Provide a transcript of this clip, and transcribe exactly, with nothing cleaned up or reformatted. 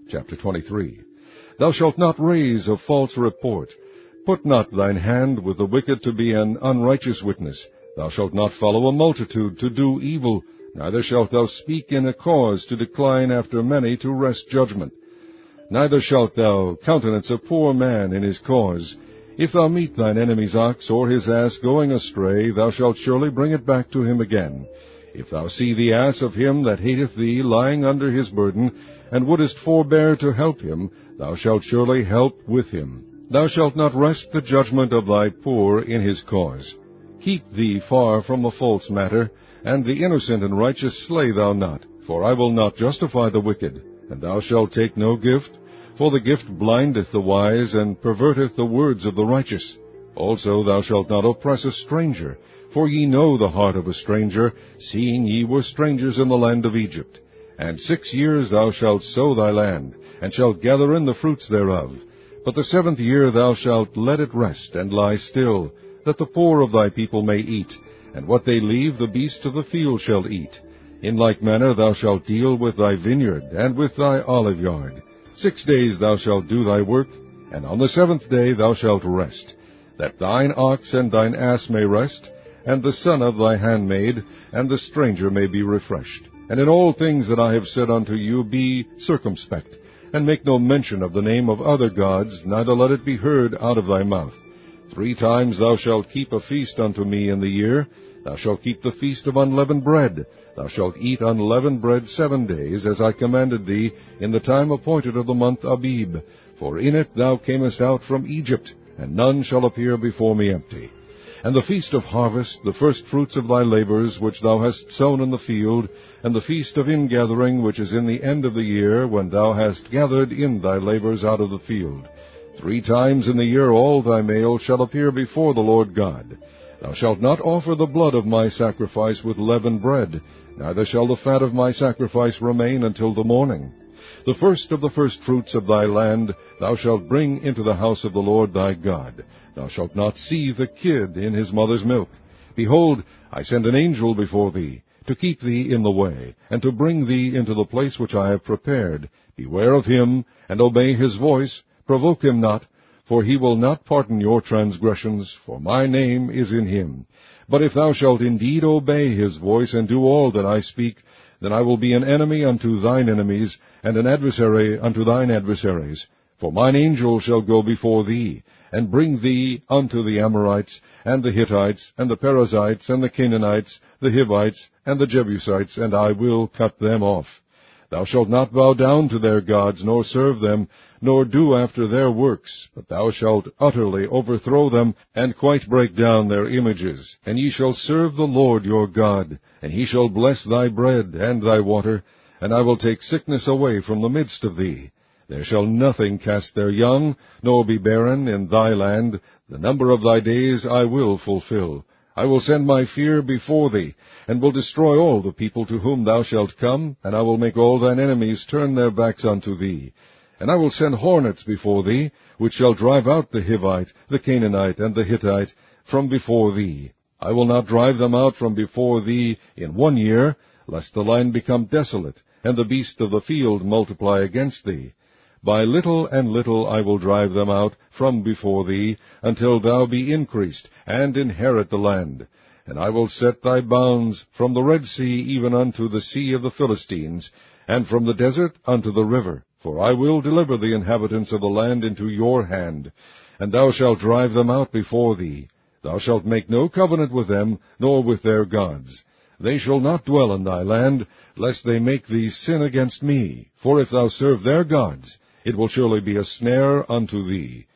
Chapter twenty-three. Thou shalt not raise a false report. Put not thine hand with the wicked to be an unrighteous witness. Thou shalt not follow a multitude to do evil, neither shalt thou speak in a cause to decline after many to wrest judgment. Neither shalt thou countenance a poor man in his cause. If thou meet thine enemy's ox or his ass going astray, thou shalt surely bring it back to him again. If thou see the ass of him that hateth thee lying under his burden, and wouldest forbear to help him, thou shalt surely help with him. Thou shalt not wrest the judgment of thy poor in his cause. Keep thee far from a false matter, and the innocent and righteous slay thou not. For I will not justify the wicked, and thou shalt take no gift. For the gift blindeth the wise, and perverteth the words of the righteous. Also thou shalt not oppress a stranger, for ye know the heart of a stranger, seeing ye were strangers in the land of Egypt. And six years thou shalt sow thy land, and shalt gather in the fruits thereof. But the seventh year thou shalt let it rest, and lie still, that the poor of thy people may eat, and what they leave the beasts of the field shall eat. In like manner thou shalt deal with thy vineyard, and with thy olive yard. Six days thou shalt do thy work, and on the seventh day thou shalt rest, that thine ox and thine ass may rest, and the son of thy handmaid, and the stranger may be refreshed. And in all things that I have said unto you be circumspect, and make no mention of the name of other gods, neither let it be heard out of thy mouth. Three times thou shalt keep a feast unto me in the year. Thou shalt keep the feast of unleavened bread. Thou shalt eat unleavened bread seven days, as I commanded thee, in the time appointed of the month Abib. For in it thou camest out from Egypt, and none shall appear before me empty. And the feast of harvest, the first fruits of thy labors, which thou hast sown in the field, and the feast of ingathering, which is in the end of the year, when thou hast gathered in thy labors out of the field. Three times in the year all thy males shall appear before the Lord God. Thou shalt not offer the blood of my sacrifice with leavened bread, neither shall the fat of my sacrifice remain until the morning. The first of the firstfruits of thy land thou shalt bring into the house of the Lord thy God. Thou shalt not see the kid in his mother's milk. Behold, I send an angel before thee, to keep thee in the way, and to bring thee into the place which I have prepared. Beware of him, and obey his voice. Provoke him not, for he will not pardon your transgressions, for my name is in him. But if thou shalt indeed obey his voice, and do all that I speak, then I will be an enemy unto thine enemies, and an adversary unto thine adversaries. For mine angel shall go before thee, and bring thee unto the Amorites, and the Hittites, and the Perizzites, and the Canaanites, the Hivites, and the Jebusites, and I will cut them off. Thou shalt not bow down to their gods, nor serve them, nor do after their works, but thou shalt utterly overthrow them, and quite break down their images. And ye shall serve the Lord your God, and he shall bless thy bread and thy water, and I will take sickness away from the midst of thee. There shall nothing cast their young, nor be barren in thy land. The number of thy days I will fulfill. I will send my fear before thee, and will destroy all the people to whom thou shalt come, and I will make all thine enemies turn their backs unto thee. And I will send hornets before thee, which shall drive out the Hivite, the Canaanite, and the Hittite from before thee. I will not drive them out from before thee in one year, lest the land become desolate, and the beasts of the field multiply against thee. By little and little I will drive them out from before thee, until thou be increased, and inherit the land. And I will set thy bounds from the Red Sea even unto the sea of the Philistines, and from the desert unto the river. For I will deliver the inhabitants of the land into your hand, and thou shalt drive them out before thee. Thou shalt make no covenant with them, nor with their gods. They shall not dwell in thy land, lest they make thee sin against me. For if thou serve their gods, it will surely be a snare unto thee.